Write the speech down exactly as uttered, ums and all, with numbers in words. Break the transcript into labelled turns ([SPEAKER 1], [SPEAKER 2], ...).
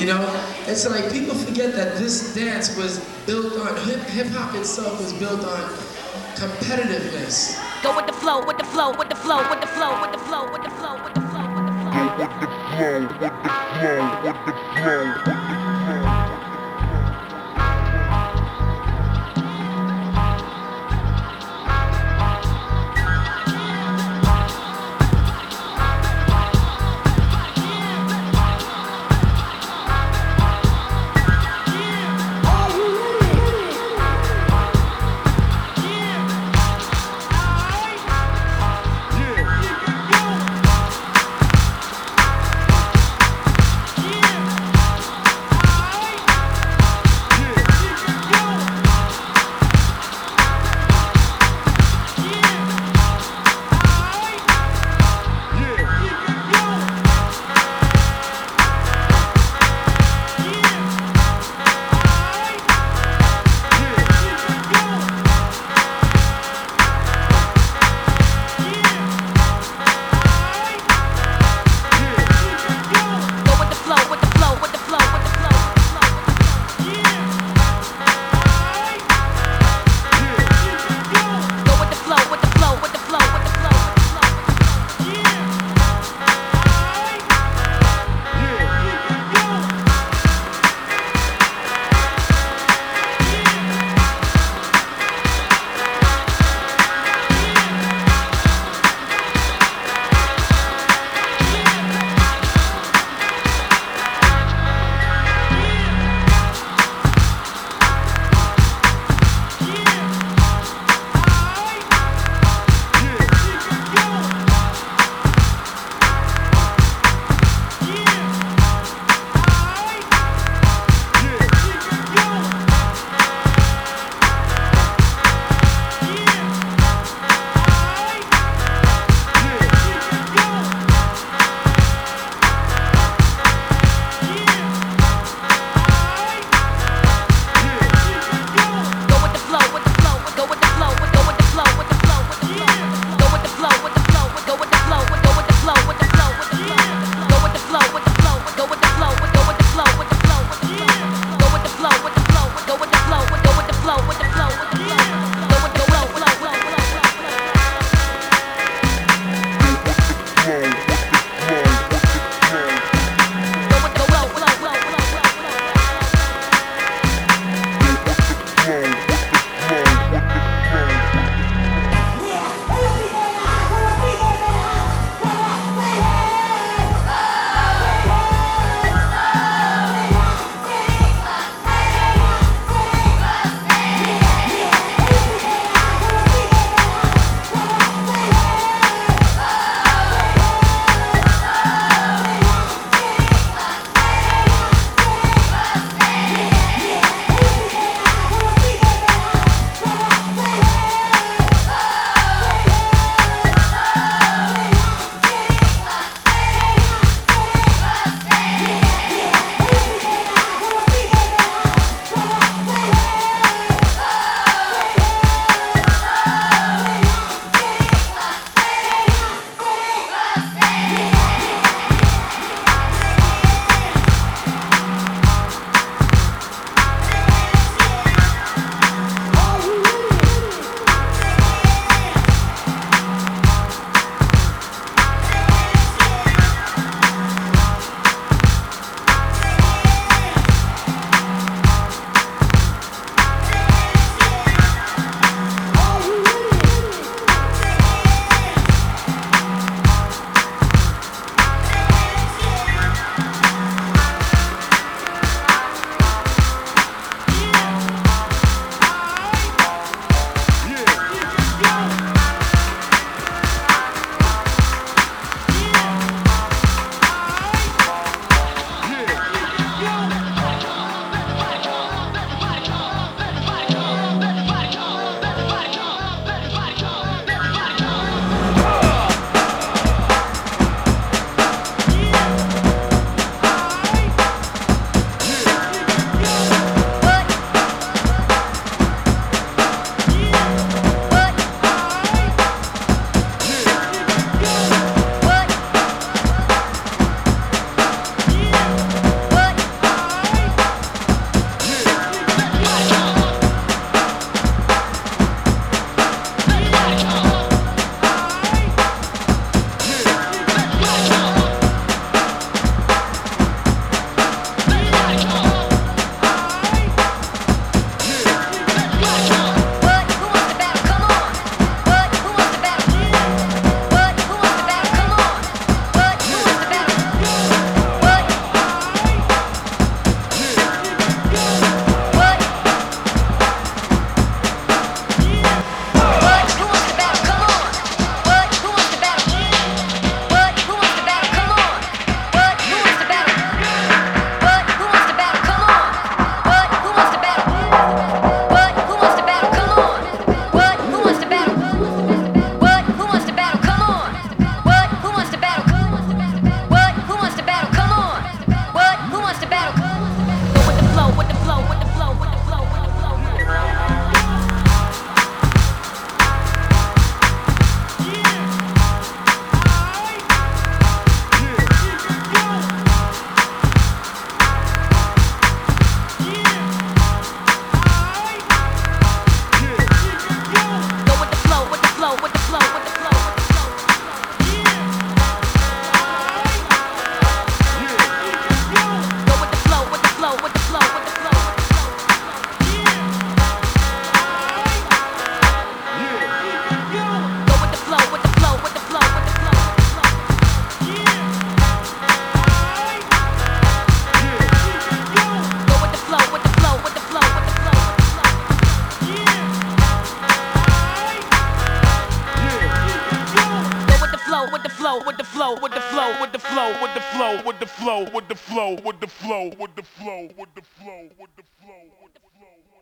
[SPEAKER 1] You know, it's like people forget that this dance was built on hip hip hop itself was built on competitiveness.
[SPEAKER 2] Go with the flow, with the flow, with the flow, with the flow, with the flow, with the flow, with the flow, with the flow.
[SPEAKER 3] Go with the flow, with the flow, with the flow, with the flow.
[SPEAKER 2] flow, with the flow, with the flow, with the flow, with the flow,
[SPEAKER 3] With the flow, with the flow, with the flow, with the flow, with the flow, with the flow, with the flow.